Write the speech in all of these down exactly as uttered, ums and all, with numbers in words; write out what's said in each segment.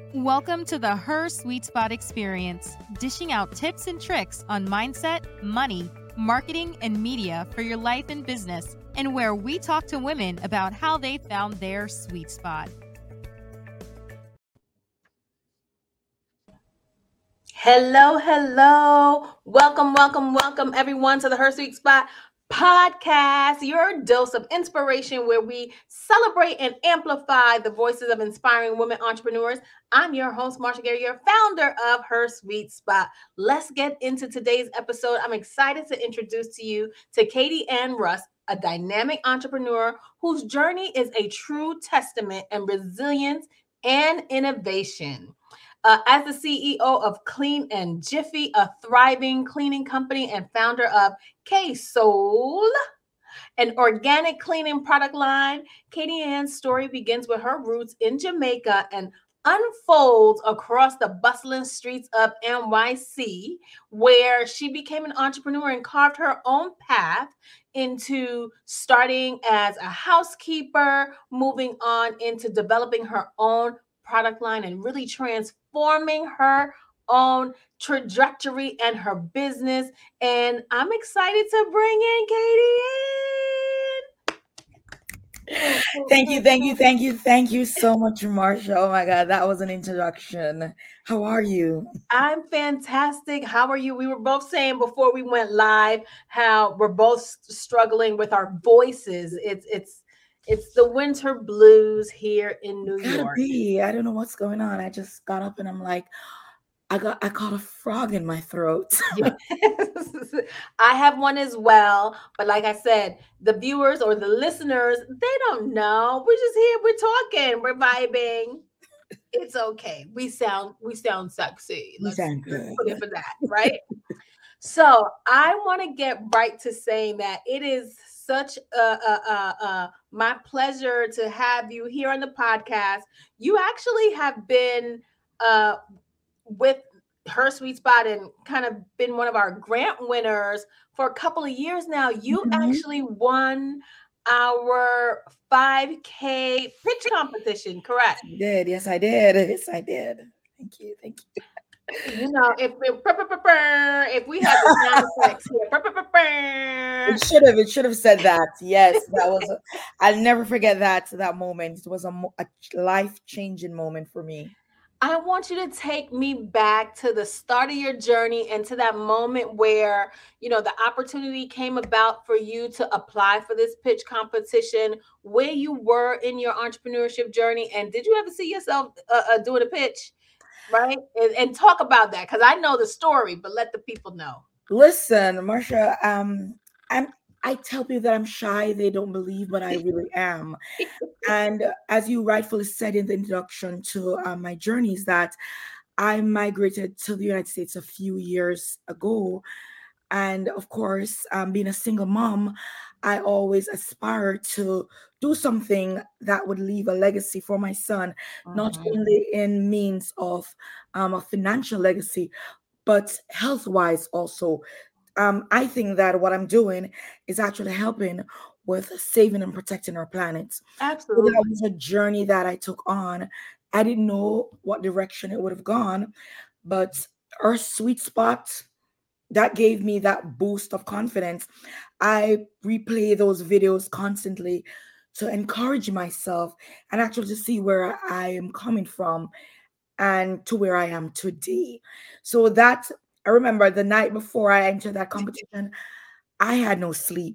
Welcome to the Her Sweet Spot Experience, dishing out tips and tricks on mindset, money, marketing, and media for your life and business, and where we talk to women about how they found their sweet spot. Hello, hello. Welcome, welcome, welcome everyone to the Her Sweet Spot podcast, your dose of inspiration where we celebrate and amplify the voices of inspiring women entrepreneurs. I'm your host, Marsha Gary, your founder of Her Sweet Spot. Let's get into today's episode. I'm excited to introduce to you to Katie Ann Russ, a dynamic entrepreneur whose journey is a true testament and resilience and innovation. Uh, as the C E O of Clean and Jiffy, a thriving cleaning company and founder of K-Soul, an organic cleaning product line, Katie Ann's story begins with her roots in Jamaica and unfolds across the bustling streets of N Y C, where she became an entrepreneur and carved her own path into starting as a housekeeper, moving on into developing her own product line and really transforming her own trajectory and her business. And I'm excited to bring in Katie. Thank you, thank you, thank you, thank you so much, Marsha. Oh my God, that was an introduction. How are you? I'm fantastic. How are you? We were both saying before we went live how we're both struggling with our voices. It's it's it's the winter blues here in New Gotta York. be. I don't know what's going on. I just got up and I'm like, I got I caught a frog in my throat. Yes. I have one as well. But like I said, the viewers or the listeners, they don't know. We're just here, we're talking, we're vibing. It's okay. We sound we sound sexy. You Let's sound good. put it for that, right? So I want to get right to saying that it is such a, a, a, a my pleasure to have you here on the podcast. You actually have been uh, with Her Sweet Spot and kind of been one of our grant winners for a couple of years now. You Mhm. actually won our five K pitch competition, correct? I did. Yes, I did. Yes, I did. Thank you. Thank you. You know, if if, if we had the sound effects here, It should have. It should have said that. Yes, that was. A, I'll never forget that that moment. It was a, mo- a life changing moment for me. I want you to take me back to the start of your journey and to that moment where, you know, the opportunity came about for you to apply for this pitch competition, where you were in your entrepreneurship journey. And did you ever see yourself uh, uh, doing a pitch? Right. And, and talk about that, because I know the story, but let the people know. Listen, Marsha, um, I'm I tell people that I'm shy, they don't believe, but I really am. And as you rightfully said in the introduction to uh, my journeys, that I migrated to the United States a few years ago. And of course, um, being a single mom, I always aspired to do something that would leave a legacy for my son, not Mhm. only in means of um, a financial legacy, but health wise also. Um, I think that what I'm doing is actually helping with saving and protecting our planet. So Absolutely. that was a journey that I took on. I didn't know what direction it would have gone, but our sweet spot that gave me that boost of confidence. I replay those videos constantly to encourage myself and actually to see where I am coming from and to where I am today. So that I remember the night before I entered that competition, I had no sleep.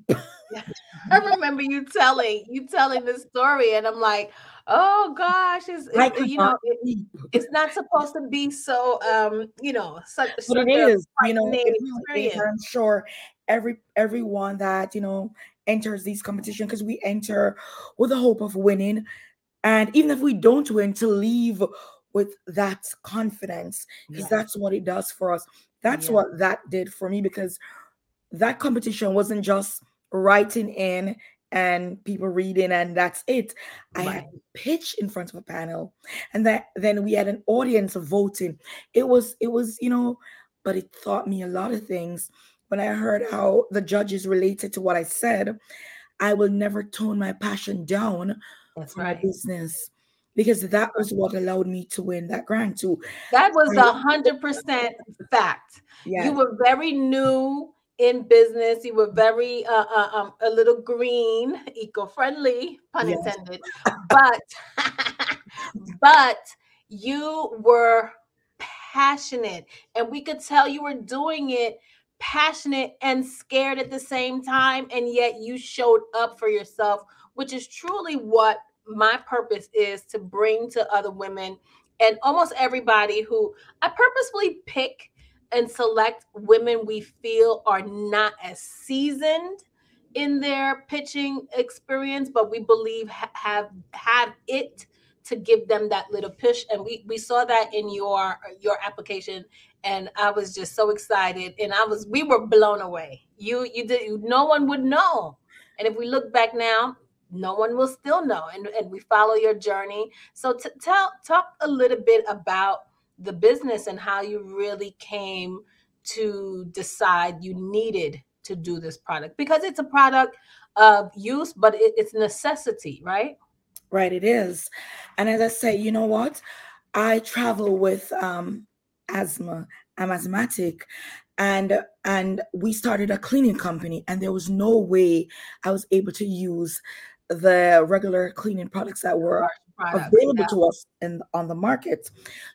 I remember you telling you telling this story, and I'm like, oh gosh, it's, I it's could you not know, it, sleep. it's not supposed to be so um, you know, such But such it a is, you know, frightening it really is. experience. I'm sure every everyone that, you know, enters these competitions, because we enter with the hope of winning. And even if we don't win, to leave with that confidence, because Yeah, that's what it does for us. That's yeah, what that did for me, because that competition wasn't just writing in and people reading and that's it. I had right. to pitch in front of a panel, and that then we had an audience voting. It was it was you know, but it taught me a lot of things. When I heard how the judges related to what I said, I will never tone my passion down That's for my right. business. because that was what allowed me to win that grant too. That was a hundred percent fact. Yes. You were very new in business. You were very uh, uh, um, a little green, eco-friendly, pun Yes. intended. But but you were passionate, and we could tell you were doing it passionate and scared at the same time, and yet you showed up for yourself, which is truly what my purpose is to bring to other women and almost everybody who I purposefully pick and select women we feel are not as seasoned in their pitching experience, but we believe ha- have have it to give them that little push. And we we saw that in your your application, and I was just so excited, and I was we were blown away. You you did no one would know, and if we look back now, no one will still know, and, and we follow your journey. So t- tell talk a little bit about the business and how you really came to decide you needed to do this product, because it's a product of use, but it, it's necessity, right? Right, it is. And as I say, you know what? I travel with um asthma. I'm asthmatic, and and we started a cleaning company, and there was no way I was able to use the regular cleaning products that were Products, available yeah. to us in on the market.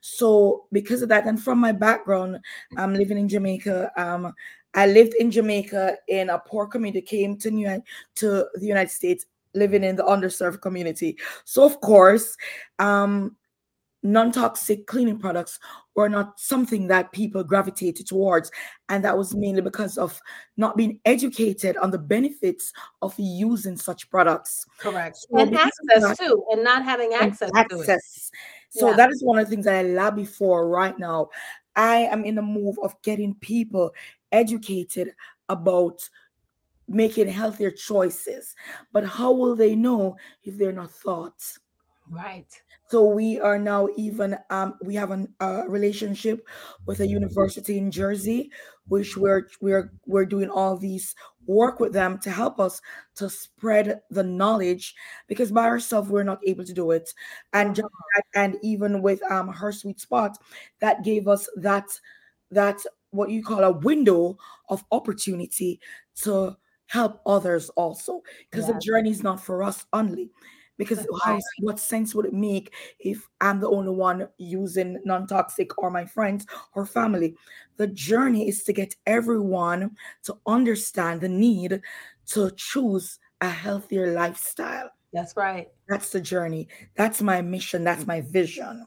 So because of that, and from my background, I'm living in Jamaica. Um, I lived in Jamaica in a poor community, came to New to the United States, living in the underserved community. So of course, um, non-toxic cleaning products were not something that people gravitated towards, and that was mainly because of not being educated on the benefits of using such products. Correct. So And because of access that, too, and not having and access to it. access. So Yeah. that is one of the things that I lobby for right now. I am in the move of getting people educated about making healthier choices. But how will they know if they're not taught? Right. So we are now even um, we have a uh, relationship with a university in Jersey, which we're we're we're doing all these work with them to help us to spread the knowledge, because by ourselves we're not able to do it. And just that, and even with um her sweet spot, that gave us that that what you call a window of opportunity to help others also, because the Yes. journey is not for us only. Because That's how right. what sense would it make if I'm the only one using non-toxic, or my friends or family? The journey is to get everyone to understand the need to choose a healthier lifestyle. That's right. That's the journey. That's my mission. That's my vision.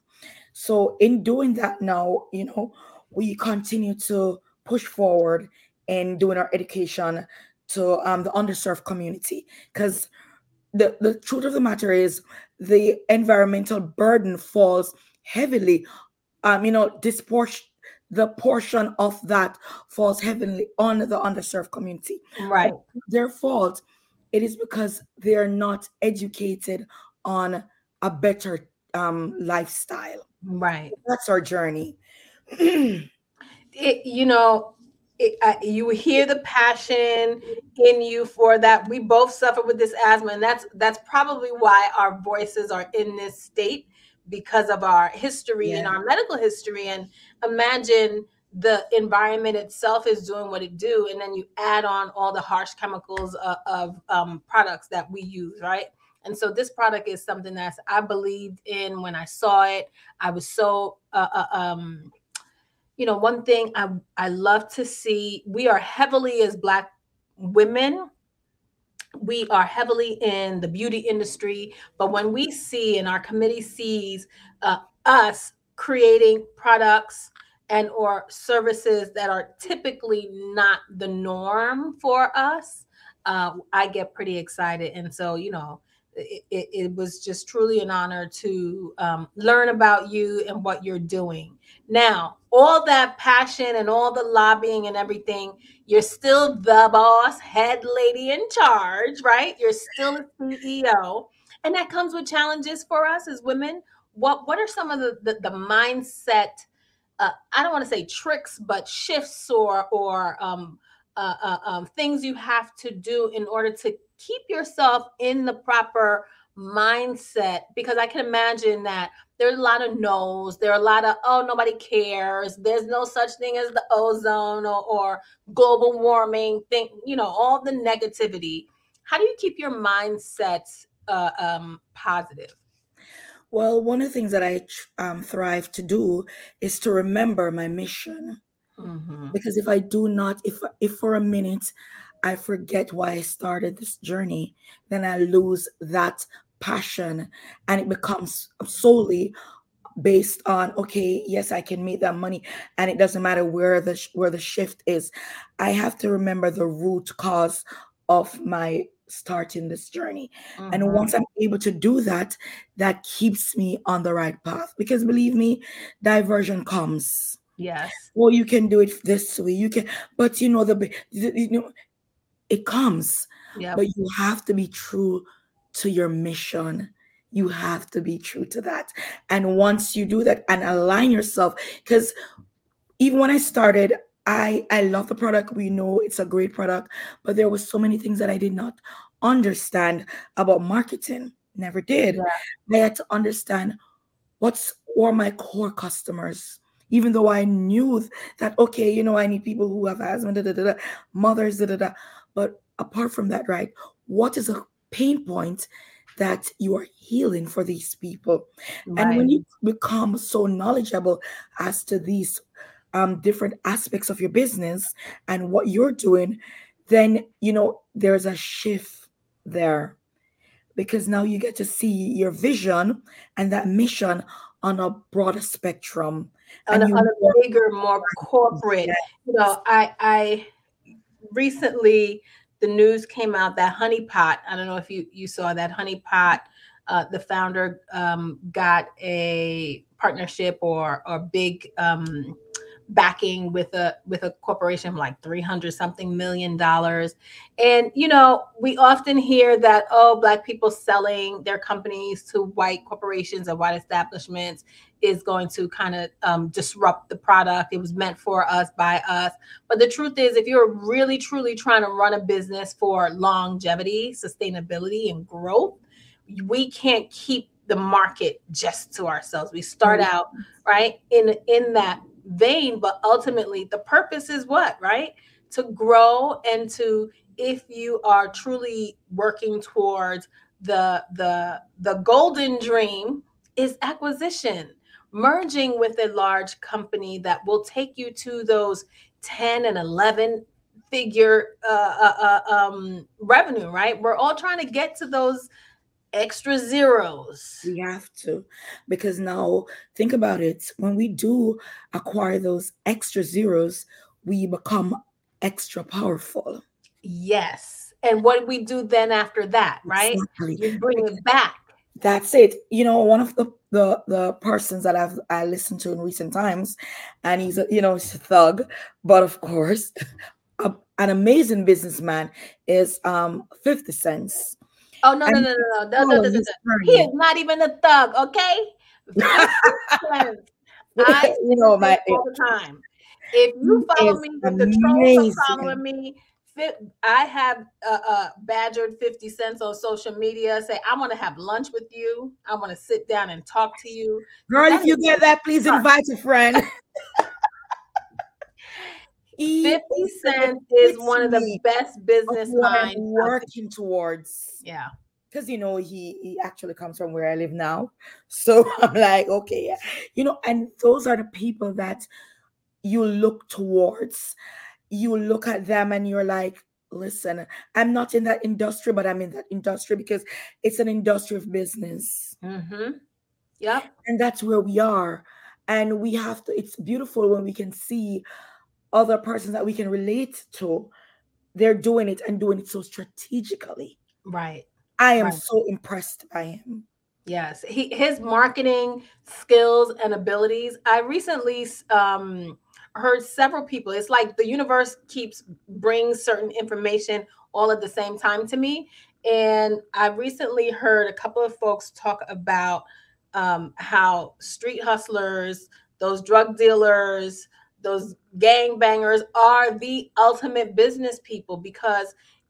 So in doing that now, you know, we continue to push forward in doing our education to um, the underserved community, because the, the truth of the matter is the environmental burden falls heavily, um you know this portion the portion of that falls heavily on the underserved community. Right. Their fault, it is because they're not educated on a better um lifestyle. Right. That's our journey. It, you know, it, uh, you hear the passion in you for that. We both suffer with this asthma, and that's that's probably why our voices are in this state, because of our history and Yeah. our medical history. And imagine the environment itself is doing what it do, and then you add on all the harsh chemicals of, of um, products that we use, right? And so this product is something that I believed in when I saw it. I was so uh, uh, um you know, one thing I I love to see, we are heavily as Black women, we are heavily in the beauty industry, but when we see and our committee sees uh, us creating products and or services that are typically not the norm for us, uh, I get pretty excited. And so, you know, it, it, it was just truly an honor to um, learn about you and what you're doing. Now, all that passion and all the lobbying and everything, you're still the boss, head lady in charge, right? You're still a C E O. And that comes with challenges for us as women. What what are some of the the, the mindset, uh, I don't want to say tricks, but shifts or or um, uh, uh, um, things you have to do in order to keep yourself in the proper mindset, because I can imagine that there's a lot of no's, there are a lot of, oh, nobody cares, there's no such thing as the ozone or, or global warming thing, you know, all the negativity. How do you keep your mindset uh, um, positive? Well, one of the things that I um, thrive to do is to remember my mission. Mm-hmm. Because if I do not, if if for a minute I forget why I started this journey, then I lose that passion, and it becomes solely based on, okay, yes, I can make that money, and it doesn't matter where the sh- where the shift is. I have to remember the root cause of my starting this journey. And Mm-hmm. once I'm able to do that, that keeps me on the right path. Because believe me, diversion comes. Yes. Well, you can do it this way. You can, but you know the, the you know it comes. Yep. But you have to be true to your mission. You have to be true to that. And once you do that and align yourself, because even when I started, I I love the product. We know it's a great product, but there was so many things that I did not understand about marketing. Never did. Yeah. I had to understand what's were my core customers. Even though I knew that, okay, you know, I need people who have asthma, da, da, da, da, mothers, da, da, da. But apart from that, right, what is a pain point that you are healing for these people? And Right. when you become so knowledgeable as to these um, different aspects of your business and what you're doing, then, you know, there's a shift there, because now you get to see your vision and that mission on a broader spectrum, On and a, you on a work. bigger, more corporate, Yeah. you know, I I recently the news came out that Honey Pot, I don't know if you you saw that Honey Pot, uh, the founder um, got a partnership or or big um, backing with a with a corporation like three hundred something million dollars. And you know, we often hear that, oh, black people selling their companies to white corporations or white establishments is going to kind of um, disrupt the product. It was meant for us, by us. But the truth is, if you're really truly trying to run a business for longevity, sustainability, and growth, we can't keep the market just to ourselves. We start out right in in that vein, but ultimately the purpose is what, right? To grow and to, if you are truly working towards the the the golden dream, is acquisition, merging with a large company that will take you to those ten and eleven figure uh, uh, uh, um, revenue, right? We're all trying to get to those extra zeros. We have to, because now think about it. When we do acquire those extra zeros, we become extra powerful. Yes. And what do we do then after that, right? Exactly. We bring it back. That's it. You know, one of the the the persons that I've I listened to in recent times, and he's a, you know, he's a thug, but of course, a, an amazing businessman is um fifty cents. Oh, no, no, And no, no, no. no, follow no, no, no. his He is journey. not even a thug, okay? fifty cents. I say You know, this my all the time. If you he follow is me, if the trolls are following amazing. me, fi- I have uh, uh, badgered fifty cents on social media. Say, I want to have lunch with you. I want to sit down and talk to you. Girl, That if you is get that, please sharp. invite a friend. He fifty is the cents is one of the epitome best of business what I'm minds out there. working towards. Yeah. Because you know he he actually comes from where I live now, so I'm like, okay, yeah, you know, and those are the people that you look towards. You look at them and you're like, listen, I'm not in that industry, but I'm in that industry because it's an industry of business, Mm-hmm. Yep. and that's where we are. And we have to. It's beautiful when we can see other persons that we can relate to. They're doing it and doing it so strategically. Right. I am Right. so impressed by him. Yes. He his marketing skills and abilities. I recently um heard several people. It's like the universe keeps brings certain information all at the same time to me. And I recently heard a couple of folks talk about um, how street hustlers, those drug dealers, those gang bangers are the ultimate business people, because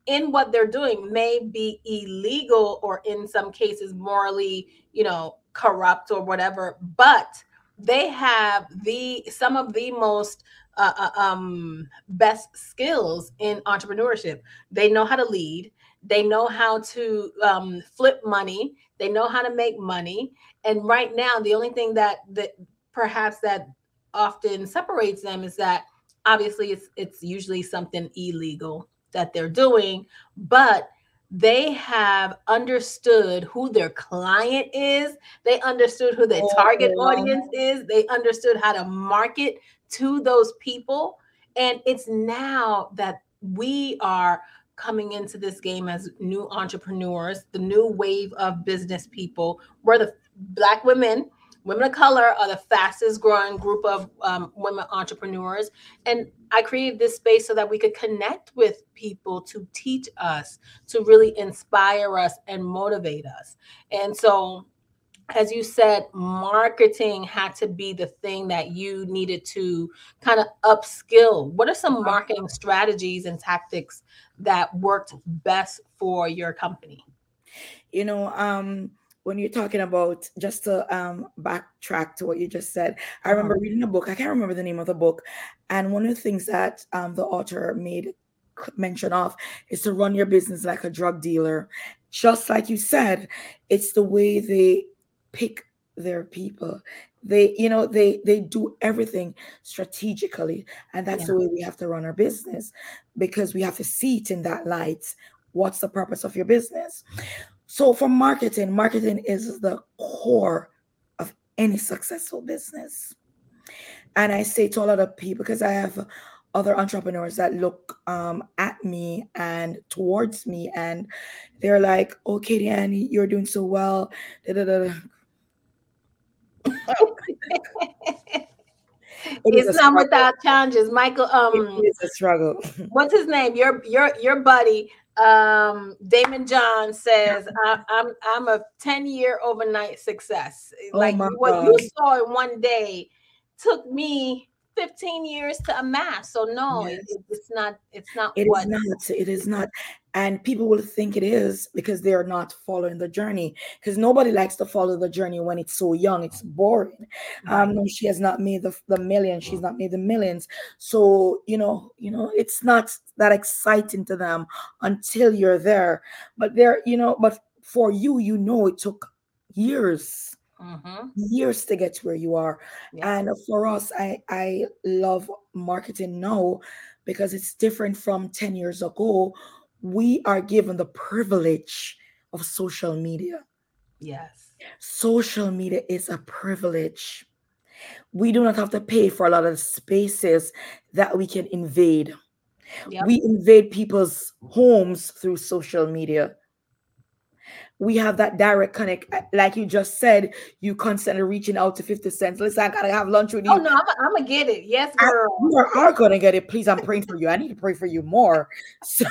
in what they're doing may be illegal or in some cases morally, you know, corrupt or whatever, but they have the some of the most uh, uh, um, best skills in entrepreneurship. They know how to lead. They know how to um, flip money. They know how to make money. And right now, the only thing that that perhaps that often separates them is that obviously it's it's usually something illegal that they're doing, but they have understood who their client is. They understood who their target audience is. They understood how to market to those people. And it's now that we are coming into this game as new entrepreneurs, the new wave of business people, where the Black women, women of color are the fastest growing group of um, women entrepreneurs. And I created this space so that we could connect with people to teach us, to really inspire us and motivate us. And so, as you said, marketing had to be the thing that you needed to kind of upskill. What are some marketing strategies and tactics that worked best for your company? You know, um, when you're talking about, just to um, backtrack to what you just said, I remember Uh-huh. reading a book. I can't remember the name of the book, and one of the things that um, the author made c- mention of is to run your business like a drug dealer. Just like you said, it's the way they pick their people. They, you know, they they do everything strategically, and that's Yeah. the way we have to run our business, because we have to see it in that light. What's the purpose of your business? So for marketing, marketing is the core of any successful business. And I say to a lot of people, because I have other entrepreneurs that look um, at me and towards me, and they're like, "Okay, Diane, you're doing so well." Da, da, da, da. It is It's a not struggle. without challenges. Michael, It um, is a struggle. what's his name? Your your your buddy, um, Damon John says, I, I'm I'm a ten year overnight success. Oh Like my what you God. saw in one day took me fifteen years to amass. So no, it, Yes. it, it's not it's not It is what. not. It is not. And people will think it is because they are not following the journey. Because nobody likes to follow the journey when it's so young. It's boring. Um, Right. no, she has not made the, the millions. She's not made the millions. So, you know, you know, it's not that exciting to them until you're there. But there, you know, but for you, you know, it took years Mm-hmm. years to get to where you are. Yeah. And for us, I I love marketing now because it's different from ten years ago. We are given the privilege of social media. Yes. Social media is a privilege. We do not have to pay for a lot of spaces that we can invade. Yep. We invade people's homes through social media. We have that direct connect. uh, Like you just said, you constantly reaching out to fifty cents. Listen, I gotta have lunch with Oh you. no, I'm I'm gonna get it. Yes, I, girl. you are, are gonna get it. Please, I'm praying for you. I need to pray for you more. So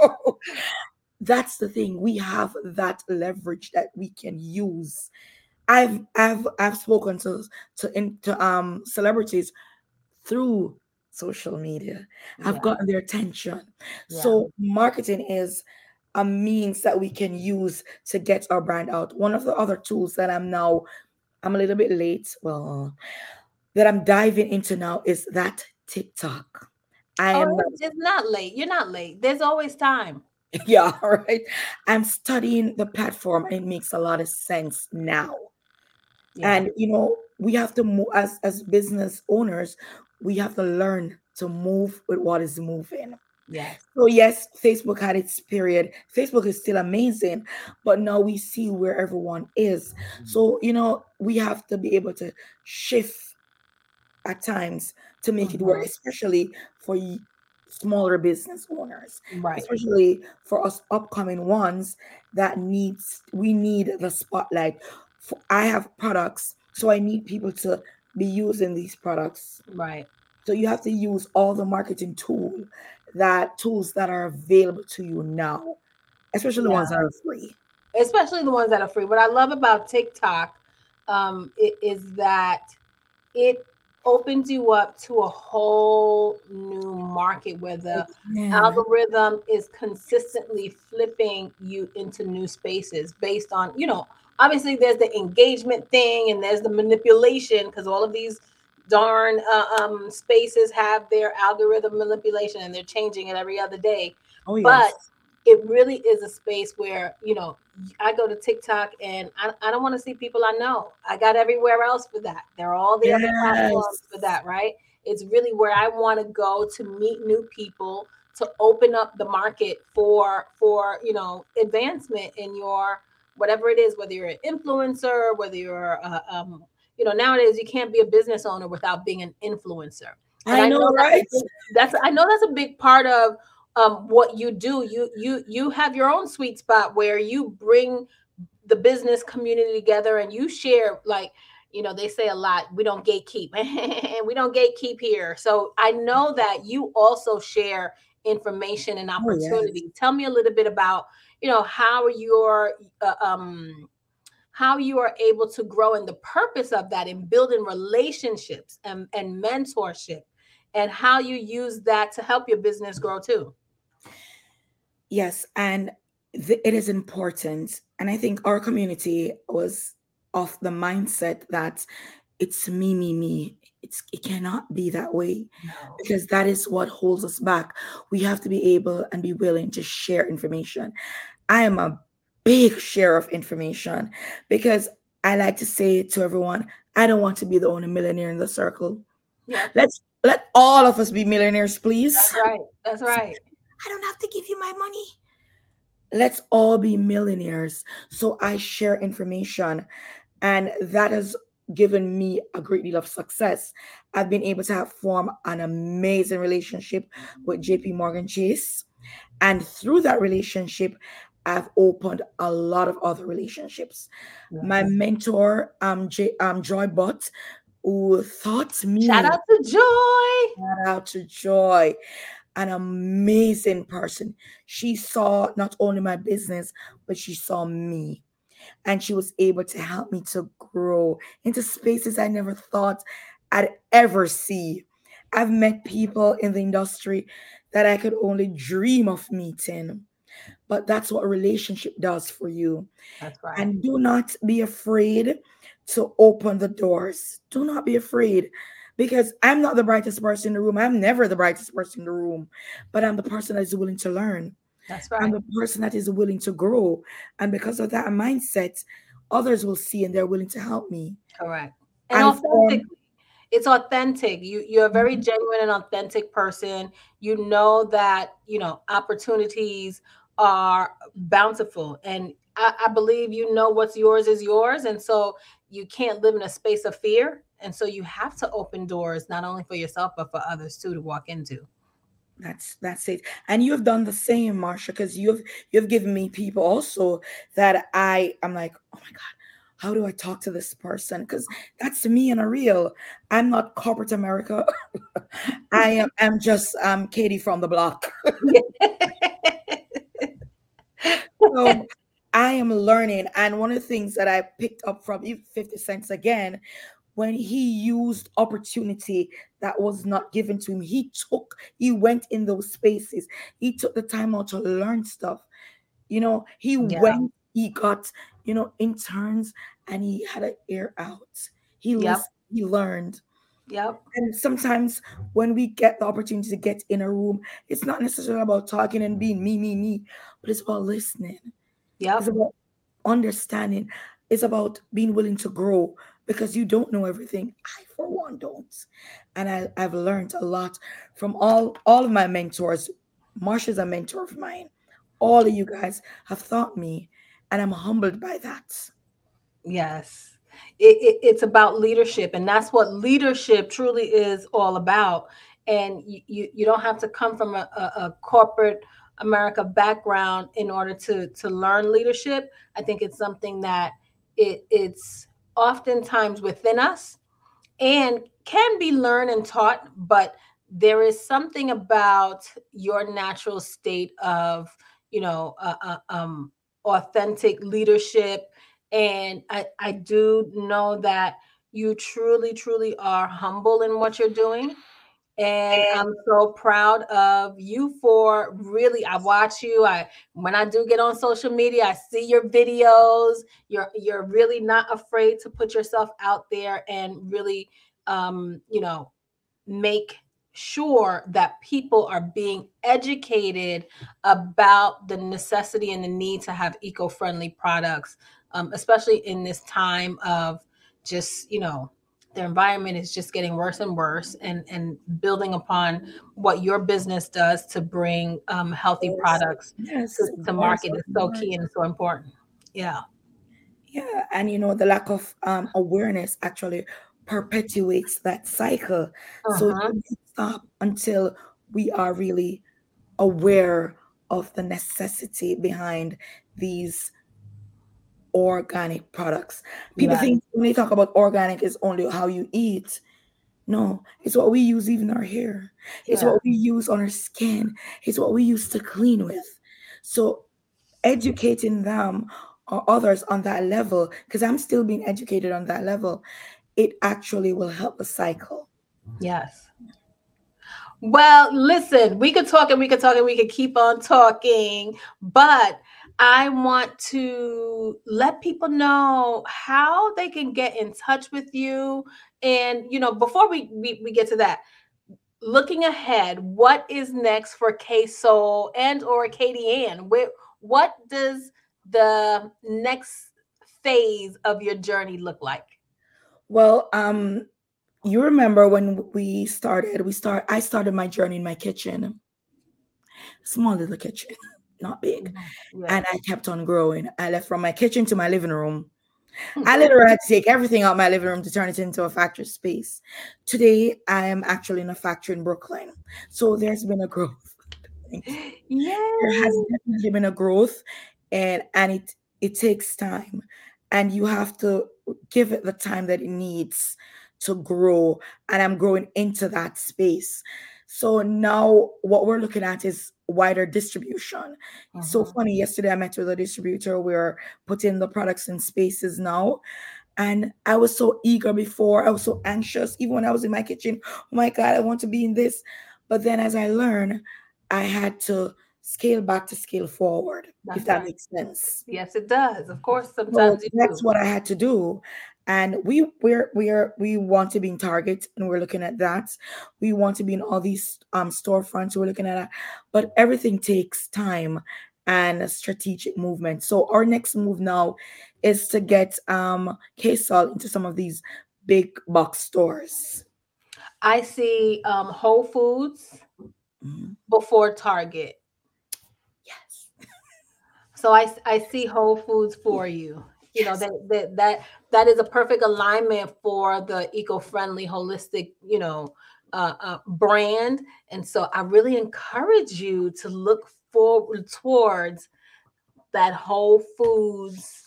that's the thing. We have that leverage that we can use. I've I've I've spoken to to, in, to um celebrities through social media. I've Yeah. gotten their attention. Yeah. So marketing is a means that we can use to get our brand out. One of the other tools that I'm now, I'm a little bit late, well, that I'm diving into now is that TikTok. I Oh, am not, it's, it's not late. You're not late. There's always time. yeah, all right. I'm studying the platform and it makes a lot of sense now. Yeah. And you know, we have to move as as business owners, we have to learn to move with what is moving. Yes. So yes, Facebook had its period. Facebook is still amazing, but now we see where everyone is. So, you know, we have to be able to shift at times to make it work, Hmm. especially for y- smaller business owners, Right. especially for us upcoming ones that needs we need the spotlight. For, I have products, so I need people to be using these products. Right. So you have to use all the marketing tool that tools that are available to you now, especially the Yeah. ones that are free. Especially the ones that are free. What I love about TikTok um, i- is that it opens you up to a whole new market where the Yeah. algorithm is consistently flipping you into new spaces based on, you know, obviously there's the engagement thing and there's the manipulation because all of these darn uh, um, spaces have their algorithm manipulation and they're changing it every other day. Oh But yes. it really is a space where, you know, I go to TikTok and I, I don't want to see people I know. I got everywhere else for that. There are all the other platforms Yes. for that, right? It's really where I want to go to meet new people, to open up the market for for you know advancement in your whatever it is, whether you're an influencer, whether you're a, um, you know, nowadays you can't be a business owner without being an influencer. And I I know know, that's a right? big, that's I know that's a big part of um, what you do. You you you have your own sweet spot where you bring the business community together and you share, like, you know, they say a lot, we don't gatekeep and we don't gatekeep here. So I know that you also share information and Oh yes. opportunity. Tell me a little bit about, you know, how your uh, um how you are able to grow and the purpose of that in building relationships and, and mentorship, and how you use that to help your business grow too. Yes, and th- it is important. And I think our community was of the mindset that it's me, me, me. It's it cannot be that way No. because that is what holds us back. We have to be able and be willing to share information. I am a big share of information because I like to say to everyone, I don't want to be the only millionaire in the circle. Yep. Let's let all of us be millionaires, That's please. right. That's right. I don't have to give you my money. Let's all be millionaires. So I share information, and that has given me a great deal of success. I've been able to have form an amazing relationship with J P Morgan Chase. And through that relationship, I've opened a lot of other relationships. My Yes. mentor, um, J, um Joy Butt, who taught Shout me, out to Joy. shout out to Joy, an amazing person. She saw not only my business, but she saw me. And she was able to help me to grow into spaces I never thought I'd ever see. I've met people in the industry that I could only dream of meeting. But that's what a relationship does for you. That's right. And do not be afraid to open the doors. Do not be afraid because I'm not the brightest person in the room. I'm never the brightest person in the room, but I'm the person that is willing to learn. That's I'm right. the person that is willing to grow. And because of that mindset, others will see and they're willing to help me. Correct. And I form, authentically. It's authentic. You you're a very genuine and authentic person. You know that, you know, opportunities are bountiful. And I, I believe you know what's yours is yours. And so you can't live in a space of fear. And so you have to open doors not only for yourself but for others too to walk into. that's that's it. And you've done the same, Marsha, because you've you've given me people also that I I'm like, oh my God, how do I talk to this person? Because that's me in a real. I'm not corporate America. I am I'm just um Katie from the block. So I am learning. And one of the things that I picked up from even fifty Cents again, when he used opportunity that was not given to him, he took, he went in those spaces. He took the time out to learn stuff. You know, he Yeah. went, he got, you know, interns and he had an ear out. He Yep. listened, he learned. Yep. And sometimes when we get the opportunity to get in a room, it's not necessarily about talking and being me, me, me, but it's about listening. It's Yep. about understanding. It's about being willing to grow because you don't know everything. I, for one, don't. And I, I've learned a lot from all all of my mentors. Marsha's a mentor of mine. All of you guys have taught me, and I'm humbled by that. Yes. It, it, it's about leadership, and that's what leadership truly is all about. And you, you, you don't have to come from a, a, a corporate America background in order to to learn leadership. I think it's something that it it's oftentimes within us and can be learned and taught, but there is something about your natural state of, you know, uh, uh, um, authentic leadership. And I, I do know that You truly, truly are humble in what you're doing. And I'm so proud of you for really, I watch you. I when I do get on social media, I see your videos. You're you're really not afraid to put yourself out there and really um, you know, make sure that people are being educated about the necessity and the need to have eco-friendly products, um, especially in this time of just, you know, the environment is just getting worse and worse, and and building upon what your business does to bring um, healthy Yes, products to, yes, to worse market is and so worse. key and so important. Yeah. Yeah, and you know, the lack of um, awareness actually perpetuates that cycle. So it Uh-huh. doesn't stop until we are really aware of the necessity behind these organic products. People Yes. think when they talk about organic is only how you eat. No, it's what we use even our hair. It's Yeah. what we use on our skin. It's what we use to clean with. So educating them or others on that level, because I'm still being educated on that level, it actually will help the cycle. Yes. Well, listen, we could talk and we could talk and we could keep on talking, but I want to let people know how they can get in touch with you. And, you know, before we, we, we get to that, looking ahead, what is next for K Soul and or Katie Ann? Where, what does the next phase of your journey look like? Well, um, you remember when we started, we start I started my journey in my kitchen, small little kitchen, not big. Mhm. Yeah. And I kept on growing. I left from my kitchen to my living room. I literally had to take everything out my living room to turn it into a factory space. Today, I am actually in a factory in Brooklyn. So there's been a growth. Thank you. There has Yay. definitely been a growth, and and it it takes time, and you have to give it the time that it needs to grow. And I'm growing into that space. So now what we're looking at is wider distribution. It's so Mhm. funny. Yesterday I met with a distributor. We're putting the products in spaces now. And I was so eager before. I was so anxious, even when I was in my kitchen. Oh my God, I want to be in this. But then as I learned, I had to scale back to scale forward, if That's that right. makes sense. Yes, it does. Of course, So sometimes you that's do. what I had to do. And we we're we're we want to be in Target, and we're looking at that. We want to be in all these um storefronts. We're looking at that. But everything takes time and a strategic movement. So our next move now is to get um K-Sol into some of these big box stores. I see um, Whole Foods Mhm. before Target. Yes. So I, I see Whole Foods for you. You know, Yes. that, that that that is a perfect alignment for the eco-friendly, holistic, you know, uh, uh, brand. And so I really encourage you to look forward towards that Whole Foods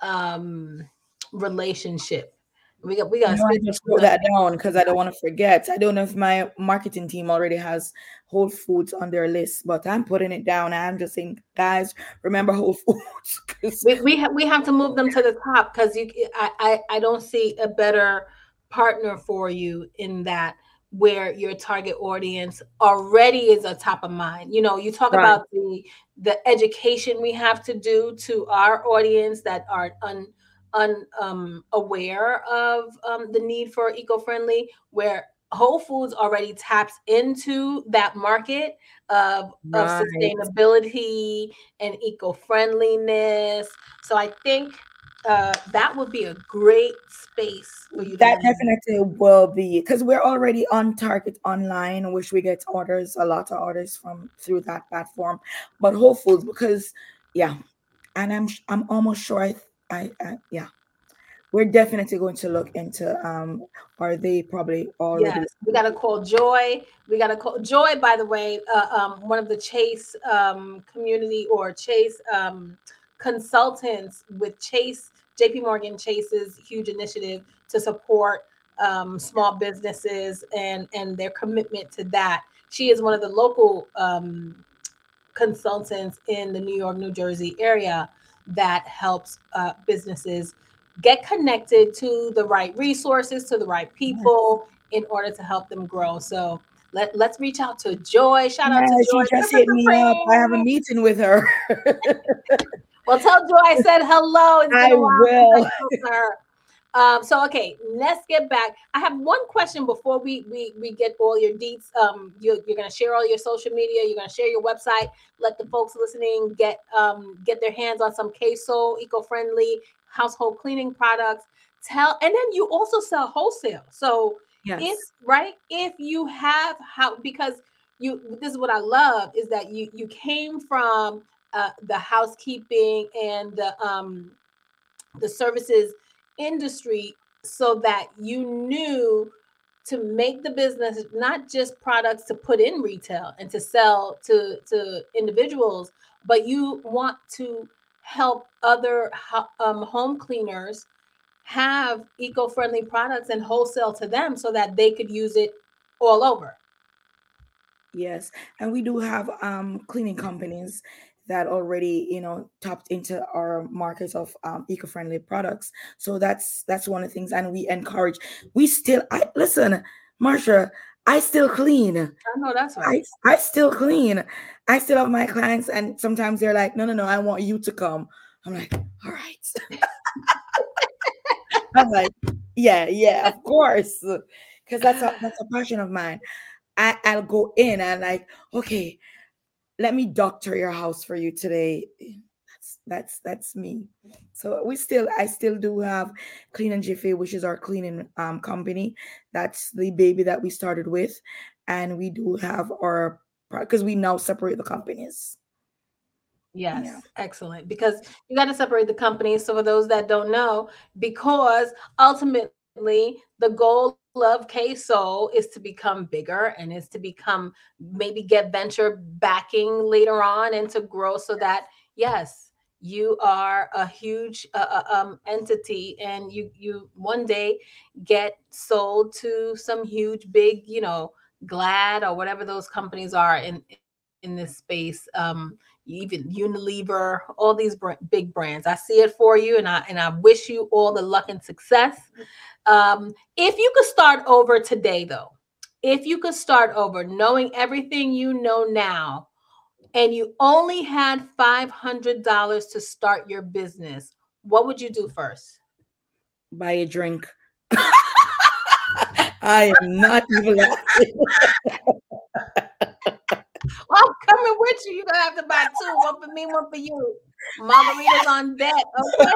um, relationship. We got we got You to know, I speak. just We're wrote gonna that speak down because I about don't want to forget. I don't know if my marketing team already has Whole Foods on their list, but I'm putting it down. I'm just saying, guys, remember Whole Foods. 'Cause- we we, ha- we have to move them to the top because you I, I I don't see a better partner for you in that, where your target audience already is a top of mind. You know, you talk right. about the the education we have to do to our audience that are un un um, aware of um, the need for eco-friendly, where Whole Foods already taps into that market of of Right. sustainability and eco-friendliness. So I think uh, that would be a great space for you to That land. definitely will be because we're already on Target online, which we get orders, a lot of orders from through that platform. But Whole Foods, because yeah, and I'm I'm almost sure I I, I yeah, we're definitely going to look into um are they probably already. Yes, we got to call Joy. We got to call Joy, by the way, uh, um, one of the Chase um, community or Chase um, consultants with Chase, J P Morgan Chase's huge initiative to support um, small businesses and, and their commitment to that. She is one of the local um, consultants in the New York, New Jersey area that helps uh, businesses get connected to the right resources, to the right people in order to help them grow. So let, let's reach out to Joy. Shout out Yeah, to she Joy. just hit me up. I have a meeting with her. Well, tell Joy I said hello. It's been I a while since will. I spoke to her. Um, so okay, let's get back. I have one question before we we we get all your deets. Um, you, you're gonna share all your social media. You're gonna share your website. Let the folks listening get um get their hands on some K-Soul eco-friendly household cleaning products. Tell, and then you also sell wholesale. So Yes. if right, if you have how because you this is what I love is that you you came from uh, the housekeeping and the um the services industry so that you knew to make the business not just products to put in retail and to sell to to individuals, but you want to help other um, home cleaners have eco-friendly products and wholesale to them so that they could use it all over. Yes, and we do have um cleaning companies that already, you know, tapped into our market of um, eco-friendly products. So that's that's one of the things, and we encourage. We still, I listen, Marsha. I still clean. I know that's right. I, I still clean. I still have my clients, and sometimes they're like, "No, no, no, I want you to come." I'm like, "All right." I'm like, "Yeah, yeah, of course," because that's a that's a passion of mine. I, I'll go in and like, okay, let me doctor your house for you today. That's that's that's me. So we still, I still do have Clean and Jiffy, which is our cleaning um company. That's the baby that we started with, and we do have our, because we now separate the companies. Yes, Yeah. excellent. Because you got to separate the companies. So for those that don't know, because ultimately the goal of K-Soul is to become bigger and is to become maybe get venture backing later on and to grow so that yes, you are a huge uh, uh, um, entity and you you one day get sold to some huge big, you know, Glad or whatever those companies are in in this space. Um, even Unilever, all these br- big brands. I see it for you, and I and I wish you all the luck and success. Um, if you could start over today, though, if you could start over, knowing everything you know now, and you only had five hundred dollars to start your business, what would you do first? Buy a drink. I am not even laughing. Well, I'm coming with you. You're gonna have to buy two, one for me, one for you. Margaritas on deck, okay?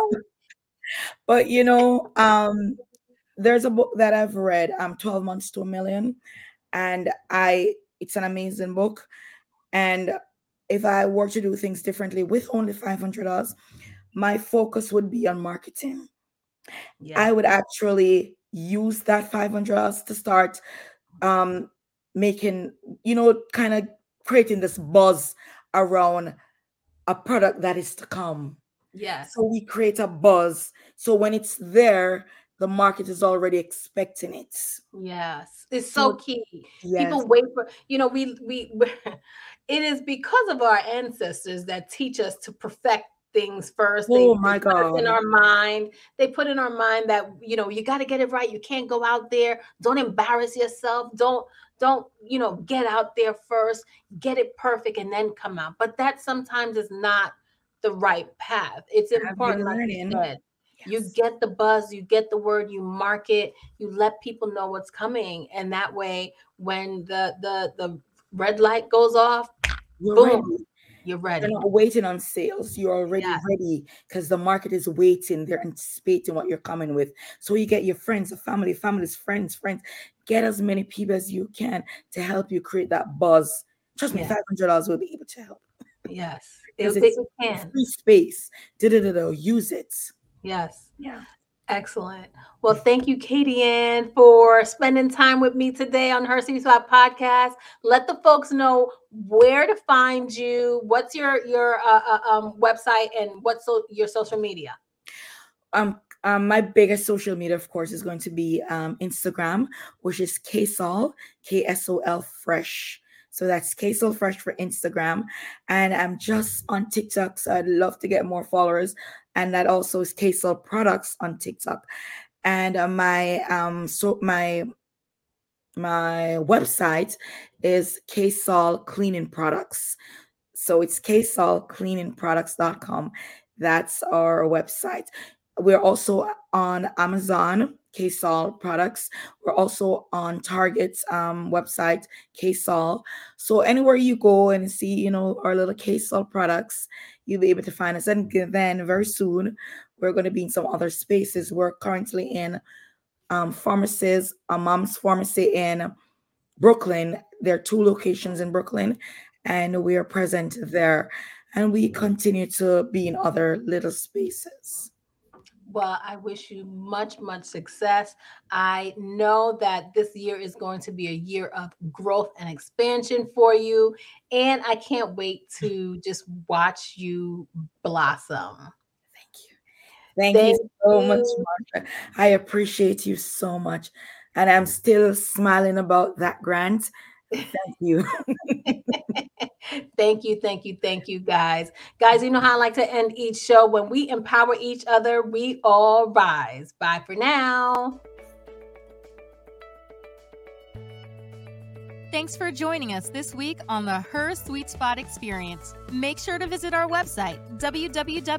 But you know, um, there's a book that I've read, um, twelve Months to a Million, and I it's an amazing book. And if I were to do things differently with only five hundred dollars, my focus would be on marketing. Yeah. I would actually use that five hundred dollars to start um, making, you know, kind of creating this buzz around a product that is to come. Yes. So we create a buzz. So when it's there, the market is already expecting it. Yes, it's so So key. yes. People wait for, you know, we we it is because of our ancestors that teach us to perfect things first. They, Oh they my put us in God. our mind. They put in our mind that, you know, you got to get it right. You can't go out there. Don't embarrass yourself. Don't don't, you know, get out there first. Get it perfect and then come out. But that sometimes is not the right path. It's I've been important, like you learning. said. You Yes. get the buzz, you get the word, you market, you let people know what's coming, and that way when the the the red light goes off, You're boom, ready. you're You're ready. not waiting on sales. You're already Yeah. ready because the market is waiting. They're anticipating what you're coming with. So you get your friends, the family, families, friends, friends. Get as many people as you can to help you create that buzz. Trust me, Yeah. five hundred dollars will be able to help Yes, because it, it it's can. free space. Da-da-da-da, use it. Yes. Yeah. Excellent. Well, thank you, Katie Ann, for spending time with me today on Her Sweet Spot podcast. Let the folks know where to find you. What's your your uh, uh, um, website and what's so, your social media? Um, um, my biggest social media, of course, is going to be um, Instagram, which is Ksol, K S O L Fresh. So that's Ksol Fresh for Instagram. And I'm just on TikTok, so I'd love to get more followers. and that also is K-Sol Products on TikTok. And uh, my um so my my website is K-Sol Cleaning Products. So it's K Sol Cleaning Products dot com. That's our website. We're also on Amazon, K-Sol Products. We're also on Target's um, website, K-Sol. So anywhere you go and see, you know, our little K-Sol products, you'll be able to find us. And then very soon, we're going to be in some other spaces. We're currently in um, pharmacies, a mom's pharmacy in Brooklyn. There are two locations in Brooklyn, and we are present there. And we continue to be in other little spaces. Well, I wish you much, much success. I know that this year is going to be a year of growth and expansion for you. And I can't wait to just watch you blossom. Thank you. Thank, Thank you so you. much, Marsha. I appreciate you so much. And I'm still smiling about that grant. Thank you. Thank you, thank you, thank you, guys. Guys, you know how I like to end each show. When we empower each other, we all rise. Bye for now. Thanks for joining us this week on the Her Sweet Spot Experience. Make sure to visit our website, w w w